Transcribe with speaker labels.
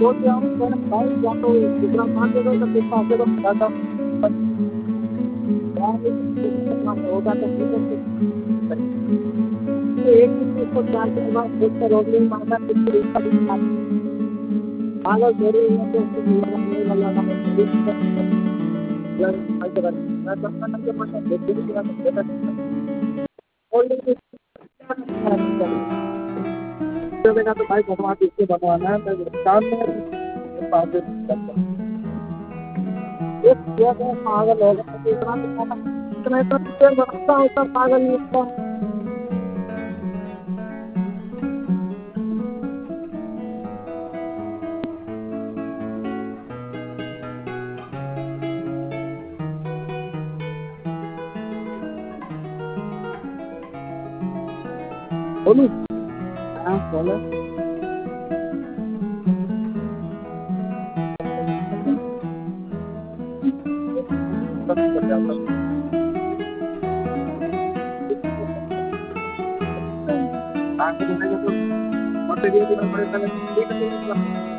Speaker 1: सोच रहा हूँ मैं भाई या तो दूसरा मान दे दो तो फिर पास दे दो जाता हूँ पर यार ये काम होगा तो ठीक है तो एक दिन में इसको 4 दिन बाद देख कर रोड में मांगा फिर इसका भी अगर जरूरी है तो उसको नहीं लगाना मैं करता ना कि मैं देख भी क्या बेटा और लेकिन चलेगा तो भाई भगवान इससे बनवाना है मैं काम में पास एक जगह पागल हो गया इतना तो तेल भरता होता पागल नहीं होता बोलू हाँ बोलो कर जाता आगे बढ़ेगा तो मटेरियल भी बड़े पहले ठीक है